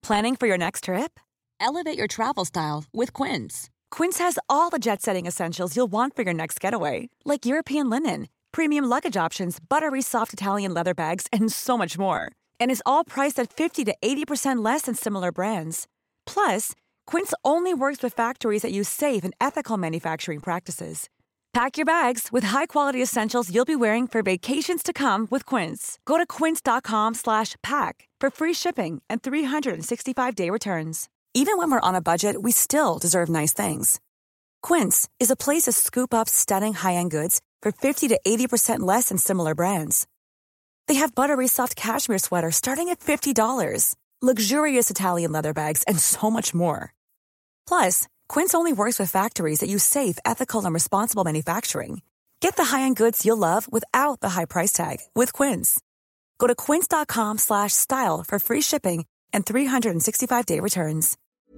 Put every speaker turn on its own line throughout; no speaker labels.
Planning for your next trip?
Elevate your travel style with Quince.
Quince has all the jet-setting essentials you'll want for your next getaway, like European linen, premium luggage options, buttery soft Italian leather bags, and so much more. And is all priced at 50 to 80% less than similar brands. Plus, Quince only works with factories that use safe and ethical manufacturing practices. Pack your bags with high-quality essentials you'll be wearing for vacations to come with Quince. Go to quince.com/pack for free shipping and 365-day returns. Even when we're on a budget, we still deserve nice things. Quince is a place to scoop up stunning high-end goods for 50 to 80% less than similar brands. They have buttery soft cashmere sweaters starting at $50, luxurious Italian leather bags, and so much more. Plus, Quince only works with factories that use safe, ethical, and responsible manufacturing. Get the high-end goods you'll love without the high price tag with Quince. Go to quince.com/style for free shipping and 365-day returns.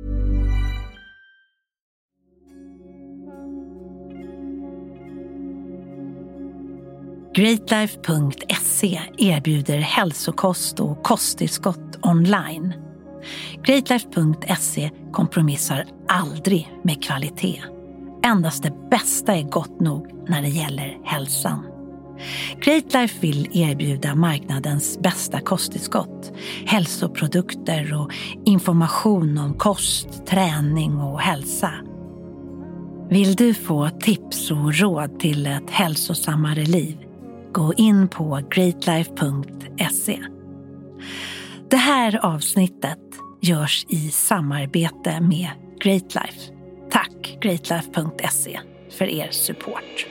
Greatlife.se erbjuder hälsokost och kosttillskott online. Greatlife.se kompromissar aldrig med kvalitet. Endast det bästa är gott nog när det gäller hälsan. Greatlife vill erbjuda marknadens bästa kosttillskott, hälsoprodukter och information om kost, träning och hälsa. Vill du få tips och råd till ett hälsosammare liv? Gå in på greatlife.se. Det här avsnittet görs i samarbete med Greatlife. Tack Greatlife.se för er support.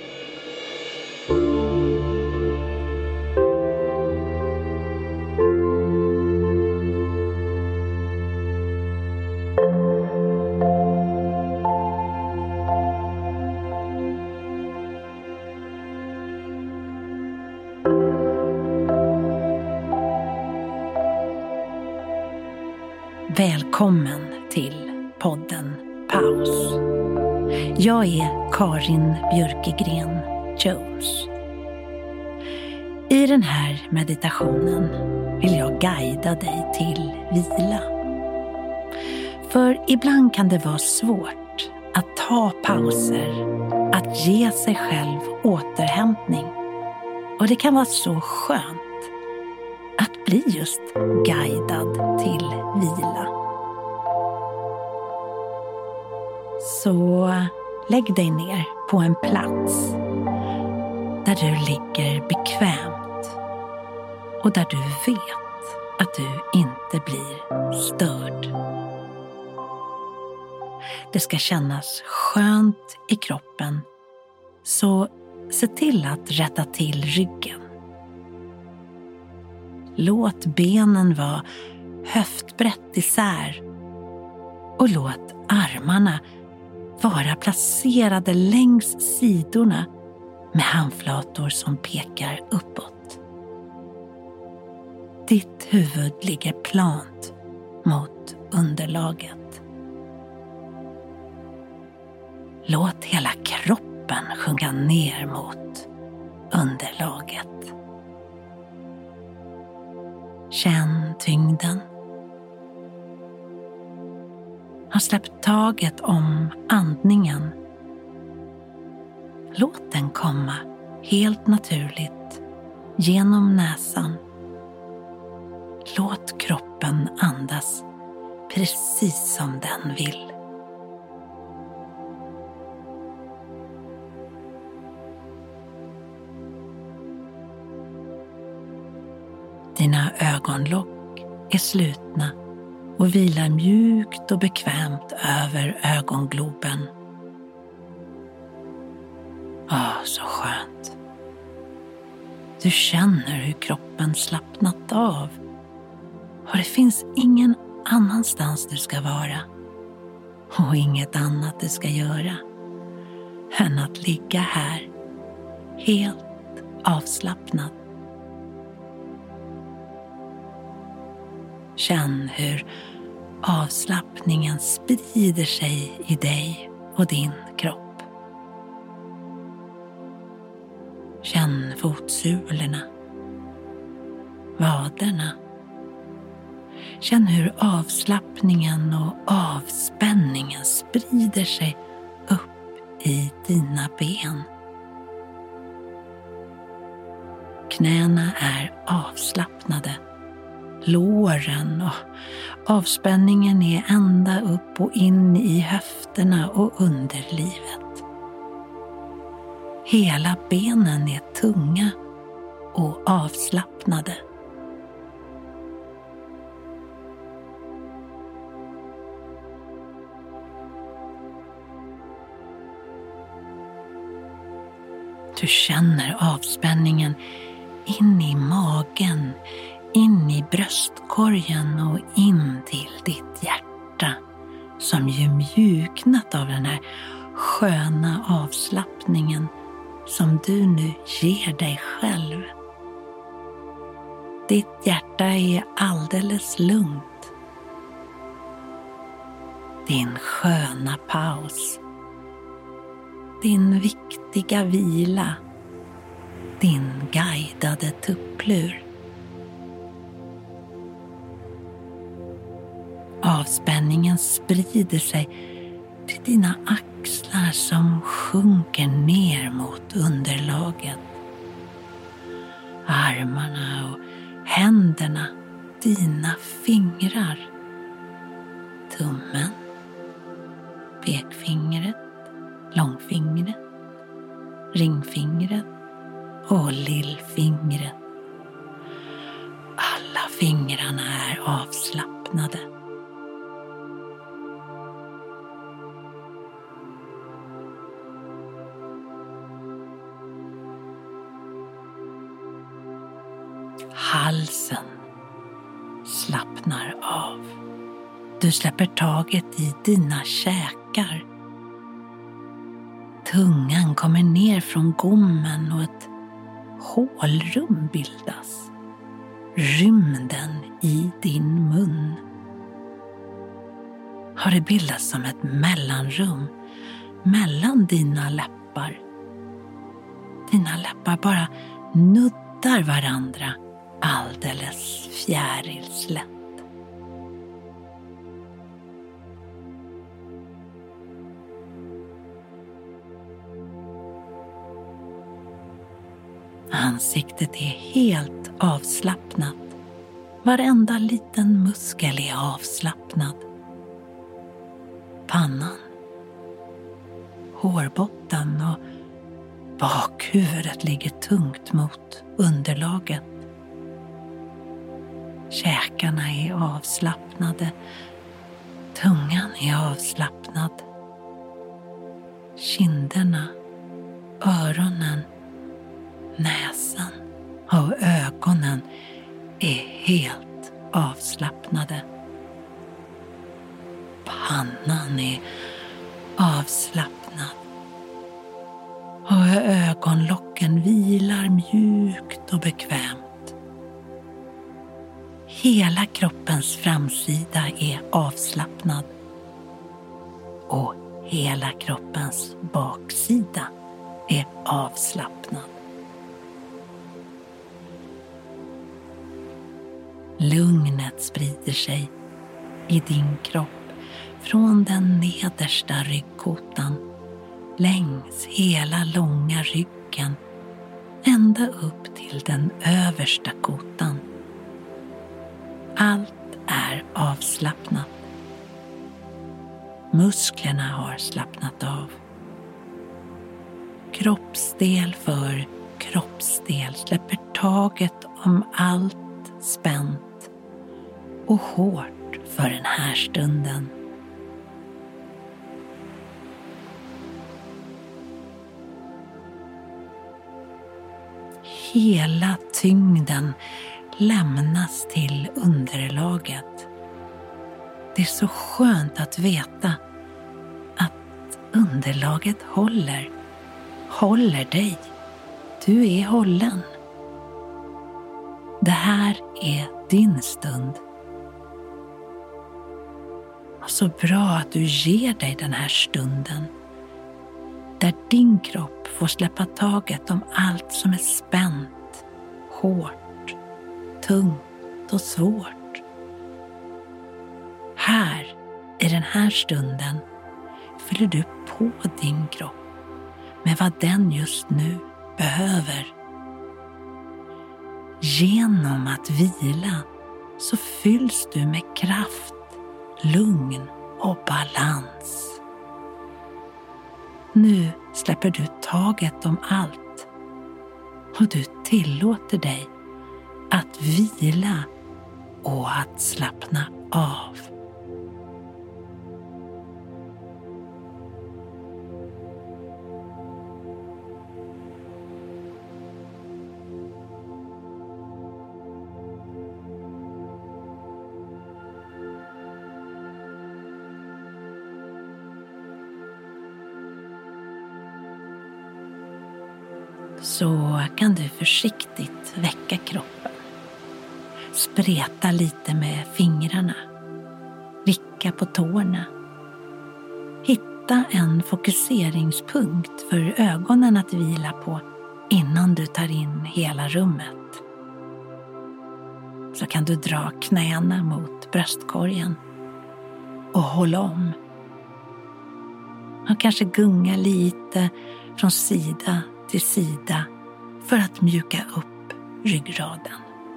Välkommen till podden Paus. Jag är Karin Björkegren Jones. I den här meditationen vill jag guida dig till vila. För ibland kan det vara svårt att ta pauser, att ge sig själv återhämtning. Och det kan vara så skönt att bli just guidad till vila. Så lägg dig ner på en plats där du ligger bekvämt och där du vet att du inte blir störd. Det ska kännas skönt i kroppen, så se till att rätta till ryggen. Låt benen vara höftbrett isär och låt armarna vara placerade längs sidorna med handflator som pekar uppåt. Ditt huvud ligger plant mot underlaget. Låt hela kroppen sjunka ner mot underlaget. Känn tyngden. Har släppt taget om andningen. Låt den komma helt naturligt genom näsan. Låt kroppen andas precis som den vill. Dina ögonlock är slutna och vilar mjukt och bekvämt över ögongloben. Så skönt. Du känner hur kroppen slappnat av. Och det finns ingen annanstans du ska vara. Och inget annat du ska göra än att ligga här helt avslappnad. Känn hur avslappningen sprider sig i dig och din kropp. Känn fotsulorna, vaderna. Känn hur avslappningen och avspänningen sprider sig upp i dina ben. Knäna är avslappnade. Låren och avspänningen är ända upp och in i höfterna och underlivet. Hela benen är tunga och avslappnade. Du känner avspänningen in i magen, in i bröstkorgen och in till ditt hjärta som ju mjuknat av den här sköna avslappningen som du nu ger dig själv. Ditt hjärta är alldeles lugnt. Din sköna paus. Din viktiga vila. Din guidade tupplur. Avspänningen sprider sig till dina axlar som sjunker ner mot underlaget. Armarna och händerna, dina fingrar. Tummen, pekfingret, långfingret, ringfingret och lillfingret. Alla fingrarna är avslappnade. Halsen slappnar av. Du släpper taget i dina käkar. Tungan kommer ner från gommen och ett hålrum bildas. Rymden i din mun. Har det bildats som ett mellanrum mellan dina läppar. Dina läppar bara nuddar varandra alldeles fjärilslätt. Ansiktet är helt avslappnat. Varenda liten muskel är avslappnad. Pannan, hårbotten och bakhuvudet ligger tungt mot underlaget. Käkarna är avslappnade. Tungan är avslappnad. Kinderna, öronen, näsan och ögonen är helt avslappnade. Pannan är avslappnad. Och ögonlocken vilar mjukt och bekvämt. Hela kroppens framsida är avslappnad. Och hela kroppens baksida är avslappnad. Lugnet sprider sig i din kropp från den nedersta ryggkotan, längs hela långa ryggen, ända upp till den översta kotan. Allt är avslappnat. Musklerna har slappnat av. Kroppsdel för kroppsdel släpper taget om allt spänt och hårt för den här stunden. Hela tyngden lämnas till underlaget. Det är så skönt att veta att underlaget håller dig. Du är hållen. Det här är din stund. Och så bra att du ger dig den här stunden. Där din kropp får släppa taget om allt som är spänt, hårt, tungt och svårt. Här, i den här stunden, fyller du på din kropp med vad den just nu behöver. Genom att vila så fylls du med kraft, lugn och balans. Nu släpper du taget om allt och du tillåter dig att vila och att slappna av. Så kan du försiktigt väcka kroppen. Spreta lite med fingrarna. Vicka på tårna. Hitta en fokuseringspunkt för ögonen att vila på innan du tar in hela rummet. Så kan du dra knäna mot bröstkorgen och hålla om. Och kanske gunga lite från sida till sida för att mjuka upp ryggraden.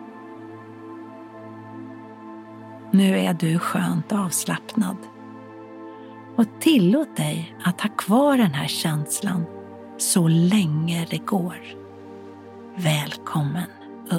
Nu är du skönt avslappnad och tillåt dig att ha kvar den här känslan så länge det går. Välkommen upp.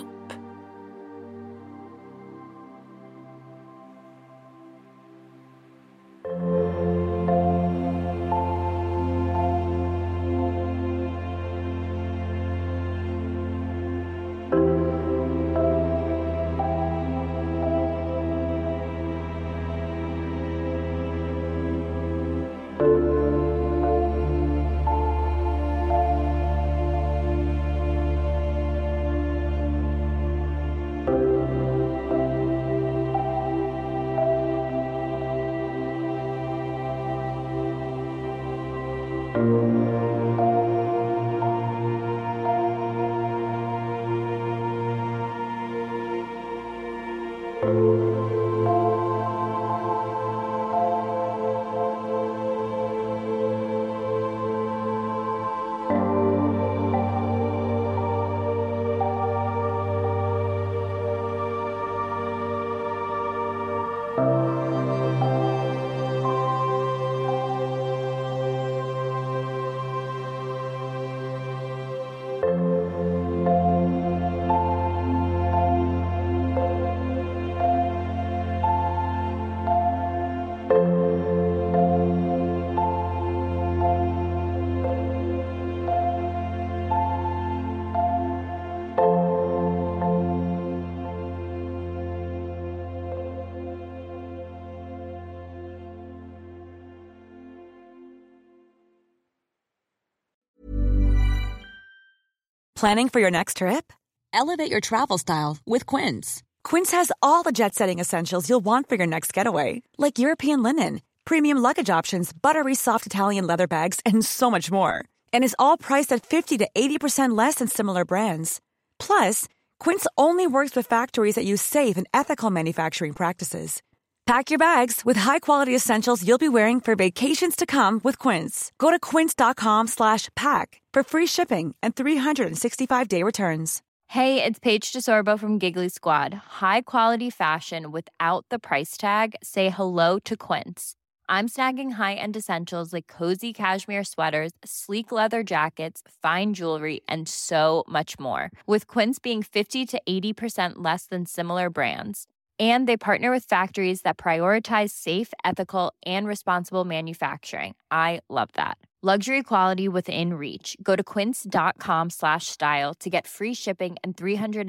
Planning for your next trip?
Elevate your travel style with Quince.
Quince has all the jet-setting essentials you'll want for your next getaway, like European linen, premium luggage options, buttery soft Italian leather bags, and so much more. And is all priced at 50 to 80% less than similar brands. Plus, Quince only works with factories that use safe and ethical manufacturing practices. Pack your bags with high-quality essentials you'll be wearing for vacations to come with Quince. Go to quince.com/pack for free shipping and 365-day returns.
Hey, it's Paige DeSorbo from Giggly Squad. High quality fashion without the price tag. Say hello to Quince. I'm snagging high-end essentials like cozy cashmere sweaters, sleek leather jackets, fine jewelry, and so much more. With Quince being 50 to 80% less than similar brands. And they partner with factories that prioritize safe, ethical, and responsible manufacturing. I love that. Luxury quality within reach. Go to quince.com/style to get free shipping and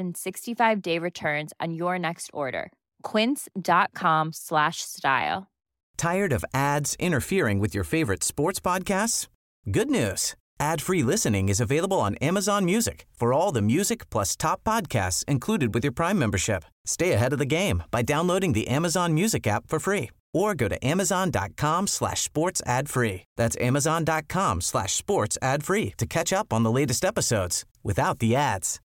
365-day returns on your next order. Quince.com/style.
Tired of ads interfering with your favorite sports podcasts? Good news. Ad-free listening is available on Amazon Music for all the music plus top podcasts included with your Prime membership. Stay ahead of the game by downloading the Amazon Music app for free or go to amazon.com/sports ad free. That's amazon.com/sports ad free to catch up on the latest episodes without the ads.